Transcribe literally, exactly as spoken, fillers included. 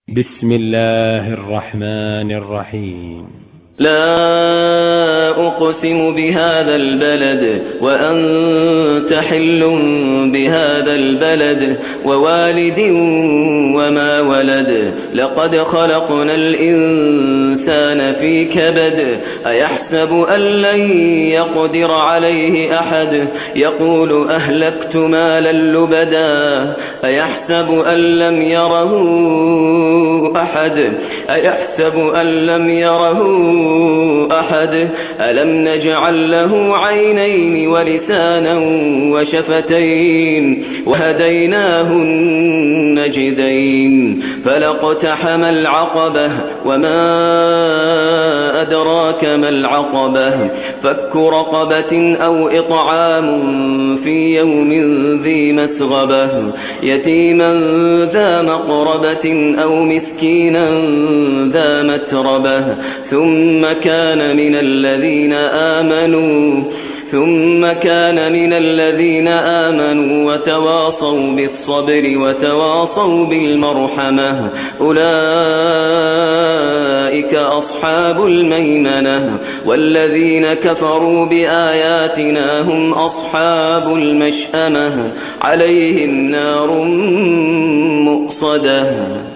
بسم الله الرحمن الرحيم. لا أقسم بهذا البلد وأنت حل بهذا البلد ووالد وما ولد لقد خلقنا الإنسان في كبد أيحسب أن لن يقدر عليه أحد يقول أهلكت مالا لبدا أيحسب أن لم يره أحد أيحسب أن لم يره أحد ألم نجعل له عينين ولسانا وشفتين وهديناه النجدين فلاقتحم العقبة وما أدراك ما العقبة فك رقبة أو إطعام في يوم ذي مسغبة يتيما ذا مقربة أو مسكينا ذا متربة ثم كان من الذين آمنوا ثم كان من الذين آمنوا وتواصوا بالصبر وتواصوا بالمرحمة أولئك أصحاب الميمنة والذين كفروا بآياتنا هم أصحاب المشأمة عليهم نار مؤصدة.